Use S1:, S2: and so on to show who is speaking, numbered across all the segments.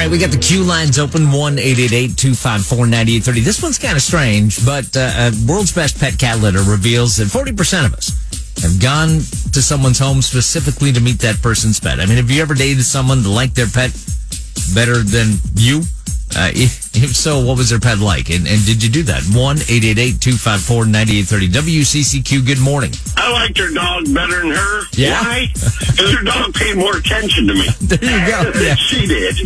S1: right, we got the queue lines open, 1-888-254-9830. This one's kind of strange, but World's Best Pet Cat Litter reveals that 40% of us have gone to someone's home specifically to meet that person's pet. I mean, have you ever dated someone that liked their pet better than you? If so, what was their pet like? And did you do that? 1-888-254-9830. WCCQ, good morning.
S2: I liked her dog better than her.
S1: Yeah?
S2: Why? Because her dog paid more attention to me.
S1: There you go. Yeah.
S2: She did.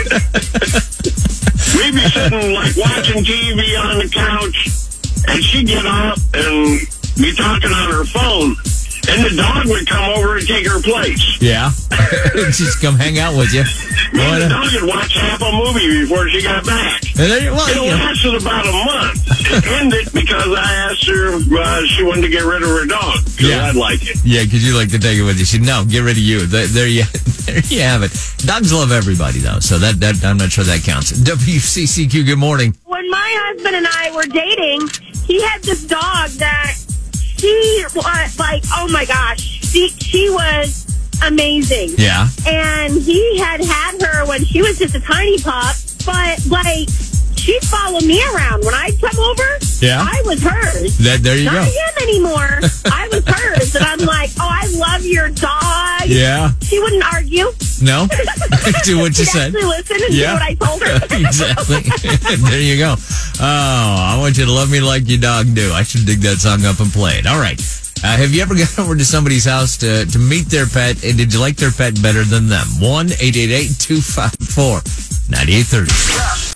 S2: We'd be sitting, watching TV on the couch, and she'd get up and be talking on her phone, and the dog would come over and take her place.
S1: Yeah. Just come hang out with you.
S2: And the dog would watch half a movie before she got back.
S1: It
S2: lasted about a month. It ended because I asked her if she wanted to get rid of her dog.
S1: Yeah.
S2: I'd like it.
S1: Yeah, because you like to take it with you. She said, no, get rid of you. There you have it. Dogs love everybody, though, so that I'm not sure that counts. WCCQ, good morning.
S3: When my husband and I were dating, he had this dog that she was oh my gosh, she was amazing.
S1: Yeah.
S3: And he had her when she was just a tiny pup, but she'd follow me around. When I'd come over,
S1: yeah,
S3: I was hers.
S1: There you go.
S3: Not him anymore. I was hers. And I'm like, oh, I love your dog.
S1: Yeah.
S3: She wouldn't argue.
S1: No? Do what you said.
S3: She'd actually listen and do what I told her.
S1: Exactly. There you go. Oh, I want you to love me like your dog do. I should dig that song up and play it. All right. Have you ever gone over to somebody's house to meet their pet, and did you like their pet better than them? 1-888-254-9830.